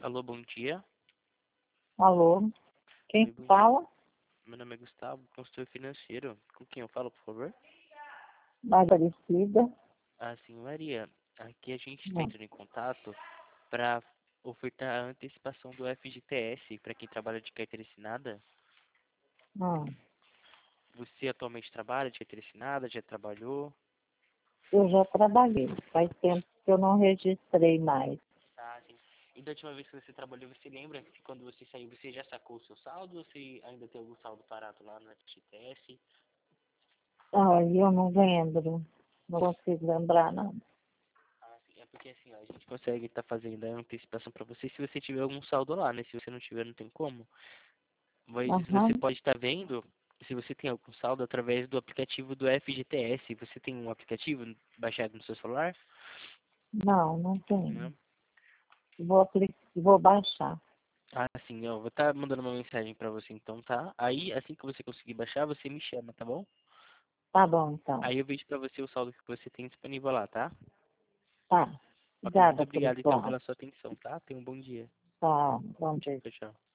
Alô, bom dia. Alô, quem Oi, bom dia. fala? Meu nome é Gustavo, consultor financeiro. Com quem eu falo, por favor? Aparecida. Ah, sim, Maria. Aqui a gente está Não. entrando em contato para ofertar a antecipação do FGTS para quem trabalha de carteira assinada. Não. Você atualmente trabalha de carteira assinada? Já trabalhou? Eu já trabalhei. Faz tempo que eu não registrei mais. Ah, sim. E da última vez que você trabalhou, você lembra que quando você saiu, você já sacou o seu saldo ou você ainda tem algum saldo parado lá no FGTS? Ai, eu não lembro. Não consigo lembrar, não. Ah, sim. É porque assim, ó, a gente consegue estar fazendo a antecipação para você se você tiver algum saldo lá, né? Se você não tiver, não tem como. Mas você Aham. pode estar vendo se você tem algum saldo através do aplicativo do FGTS. Você tem um aplicativo baixado no seu celular? Não, não tenho. Não? Vou baixar. Ah, sim, ó, vou estar mandando uma mensagem para você então, tá? Aí, assim que você conseguir baixar, você me chama, tá bom? Tá bom, então. Aí eu vejo para você o saldo que você tem disponível lá, tá? Tá. Ok, muito Obrigada por obrigado então atuar. pela sua atenção, tá? Tenha um bom dia. Tá, bom dia. Tchau, tchau.